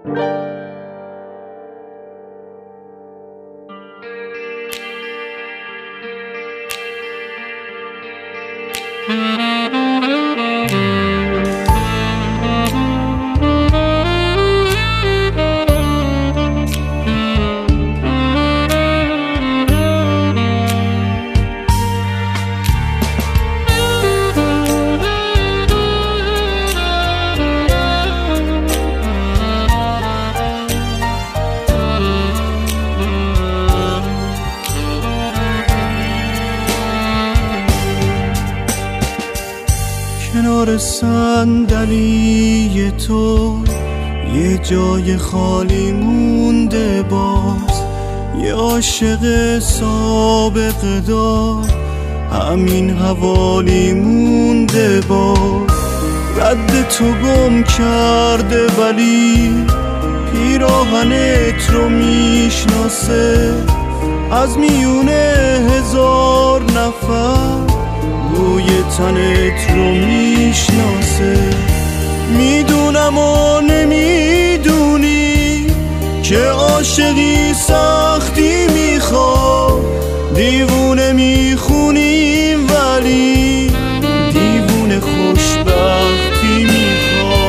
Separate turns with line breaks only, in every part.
کنار صندلی تو یه جای خالی مونده، باز یه عاشق سابق دار همین حوالی مونده، باز رد تو گم کرده ولی پیراهنت رو میشناسه، از میونه 1000 نفر بوی تنت رو میشناسه. میدونم و نمیدونی که عاشقی سختی میخواد، دیوونه میخونیم ولی دیوونه خوشبختی میخواد.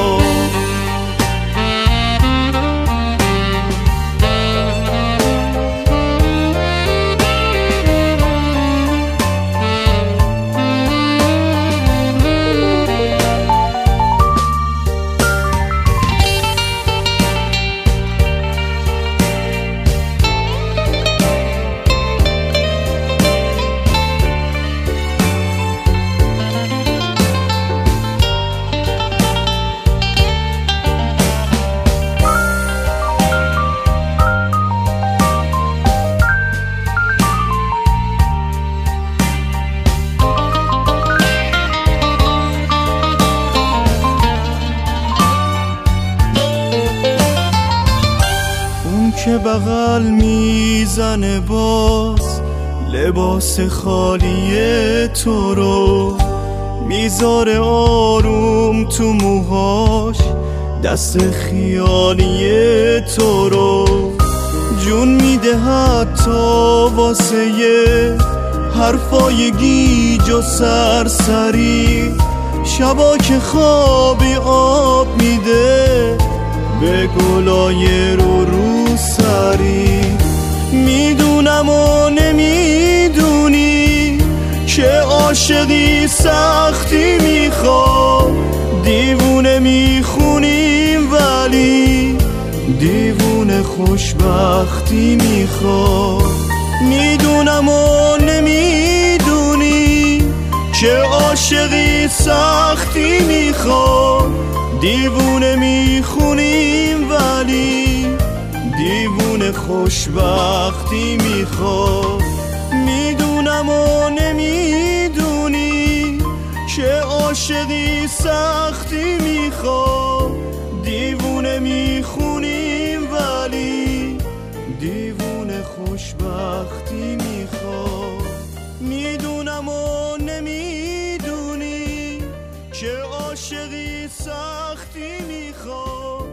که بغل میزنه باز لباس خالی تو رو، میذاره آروم تو موهاش دست خیالی تو رو، جون میده حتی واسه یه حرفای گیج و سرسری، شبا که خوابی آب میده به گلای رو سری. میدونم و نمیدونی که عاشقی سختی میخواد، دیوونه میخونیم ولی دیوونه خوشبختی میخواد. میدونم و نمیدونی که عاشقی سختی میخواد، دیوونه میخونیم ولی دیوونه خوشبختی میخواد. میدونم و نمیدونی که عاشقی سختی میخواد، دیوونه میخونیم ولی دیوونه خوشبختی میخواد. میدونم و نمیدونی که عاشقی سختی میخواد،